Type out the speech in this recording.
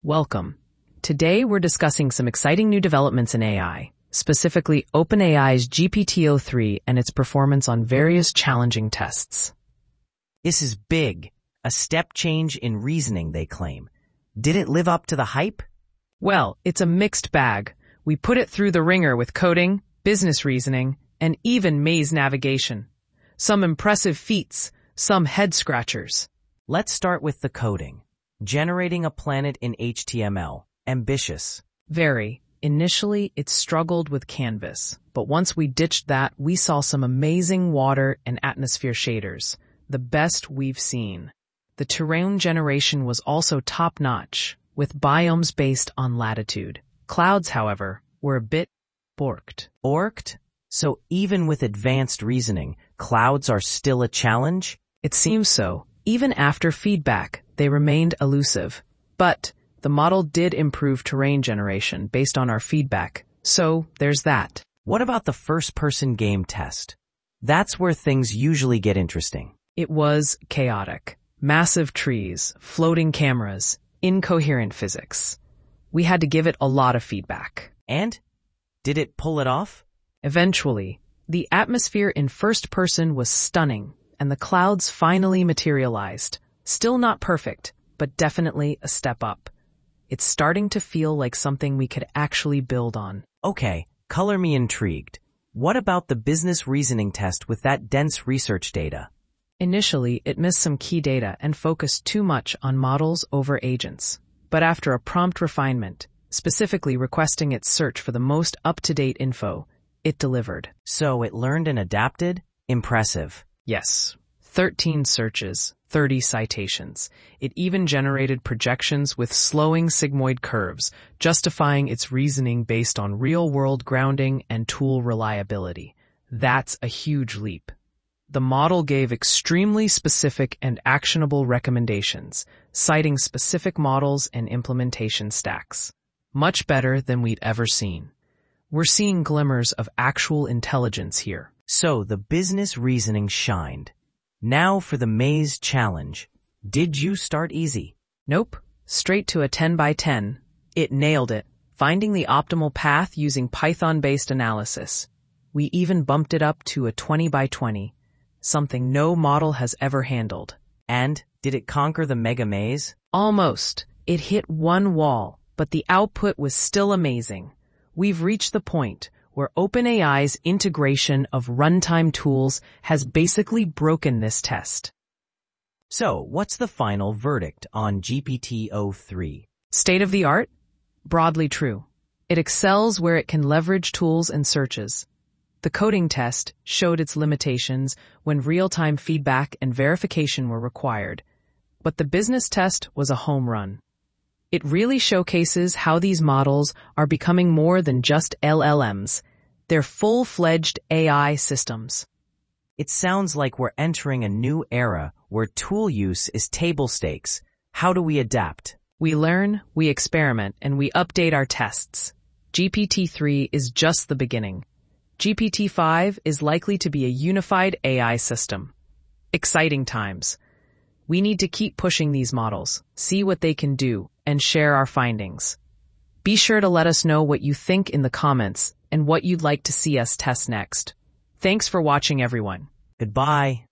Welcome. Today we're discussing some exciting new developments in AI, specifically OpenAI's GPT-o3 and its performance on various challenging tests. This is big. A step change in reasoning, they claim. Did it live up to the hype? Well, it's a mixed bag. We put it through the ringer with coding, business reasoning, and even maze navigation. Some impressive feats, some head-scratchers. Let's start with the coding. Generating a planet in HTML. Ambitious. Very. Initially, it struggled with Canvas, but once we ditched that, we saw some amazing water and atmosphere shaders, the best we've seen. The terrain generation was also top-notch, with biomes based on latitude. Clouds, however, were a bit borked. Orked? So even with advanced reasoning, clouds are still a challenge? It seems so. Even after feedback, they remained elusive. But the model did improve terrain generation based on our feedback, so there's that. What about the first-person game test? That's where things usually get interesting. It was chaotic. Massive trees, floating cameras, incoherent physics. We had to give it a lot of feedback. And? Did it pull it off? Eventually, the atmosphere in first person was stunning, and the clouds finally materialized. Still not perfect, but definitely a step up. It's starting to feel like something we could actually build on. Okay, color me intrigued. What about the business reasoning test with that dense research data? Initially, it missed some key data and focused too much on models over agents. But after a prompt refinement, specifically requesting its search for the most up-to-date info, it delivered. So it learned and adapted? Impressive. Yes. 13 searches, 30 citations. It even generated projections with slowing sigmoid curves, justifying its reasoning based on real-world grounding and tool reliability. That's a huge leap. The model gave extremely specific and actionable recommendations, citing specific models and implementation stacks. Much better than we'd ever seen. We're seeing glimmers of actual intelligence here. So the business reasoning shined. Now for the maze challenge. Did you start easy? Nope. Straight to a 10 by 10. It nailed it, finding the optimal path using Python-based analysis. We even bumped it up to a 20 by 20. Something no model has ever handled. And did it conquer the mega maze? Almost. It hit one wall, but the output was still amazing. We've reached the point where OpenAI's integration of runtime tools has basically broken this test. So, what's the final verdict on GPT-o3? State of the art? Broadly true. It excels where it can leverage tools and searches. The coding test showed its limitations when real-time feedback and verification were required, but the business test was a home run. It really showcases how these models are becoming more than just LLMs. They're full-fledged AI systems. It sounds like we're entering a new era where tool use is table stakes. How do we adapt? We learn, we experiment, and we update our tests. GPT-3 is just the beginning. GPT-5 is likely to be a unified AI system. Exciting times. We need to keep pushing these models, see what they can do, and share our findings. Be sure to let us know what you think in the comments and what you'd like to see us test next. Thanks for watching, everyone. Goodbye.